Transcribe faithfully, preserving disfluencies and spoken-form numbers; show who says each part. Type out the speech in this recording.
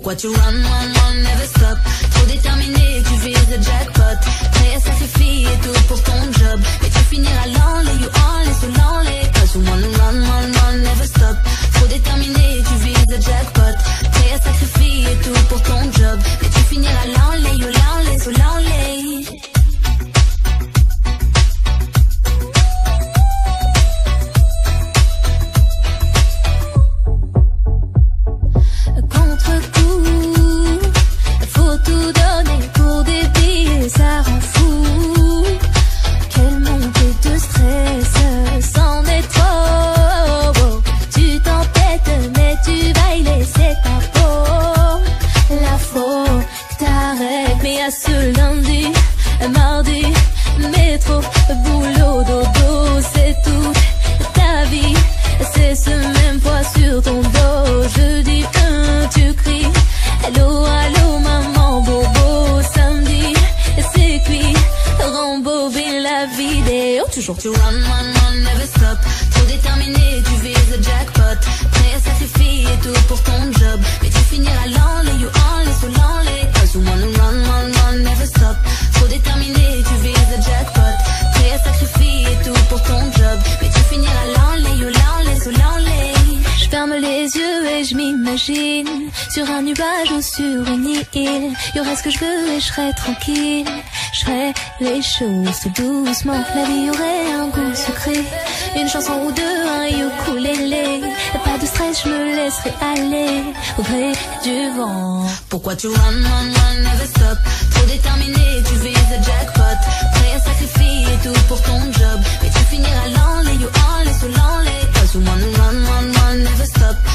Speaker 1: Pourquoi tu run, run, run, never stop? Trop déterminé, tu vises le jackpot. Prêt à sacrifier tout pour ton job. Mais tu finiras l'enlay, you enlay, so l'enlay. Cause you wanna run, run, run, never stop. Trop déterminé, tu vises le jackpot. Prêt à sacrifier tout pour ton job. Mais tu finiras l'enlay, you l'enlay, so l'enlay.
Speaker 2: Ça rend fou, quelle montée de stress, c'en est trop. Oh, tu t'entêtes mais tu vas y laisser ta peau. La faut que t'arrêtes, mais à ce lundi, mardi, métro, boulot, dodo, c'est toute ta vie. C'est ce même poids sur ton dos. Jeudi un, tu cries allô, allô maman, bobo. Samedi c'est cuit, rembobine la vidéo. Toujours
Speaker 1: tu run, run, run, never stop. Trop déterminé, tu vises le jackpot. Prêt à sacrifier tout pour ton job. Mais tu finiras l'enlay, you enlay, so l'enlay. Cause you wanna run, run, run, never stop. Trop déterminé, tu vises le jackpot. Prêt à sacrifier tout pour ton job. Mais tu finiras l'enlay, you l'enlay, so l'enlay.
Speaker 2: Je ferme les yeux et je m'imagine sur un nuage ou sur une île. Y'aurait ce que je veux et je serais tranquille. Je ferais les choses tout doucement. La vie aurait un goût sucré. Une chanson ou deux, un ukulélé. Pas de stress, je me laisserai aller au gré du vent.
Speaker 1: Pourquoi tu run, run, run, never stop? Trop déterminé, tu vises le jackpot. Prêt à sacrifier tout pour ton job. Mais tu finiras l'enlay, you enlay, so l'enlay. Cause you wanna run, run, run, never stop.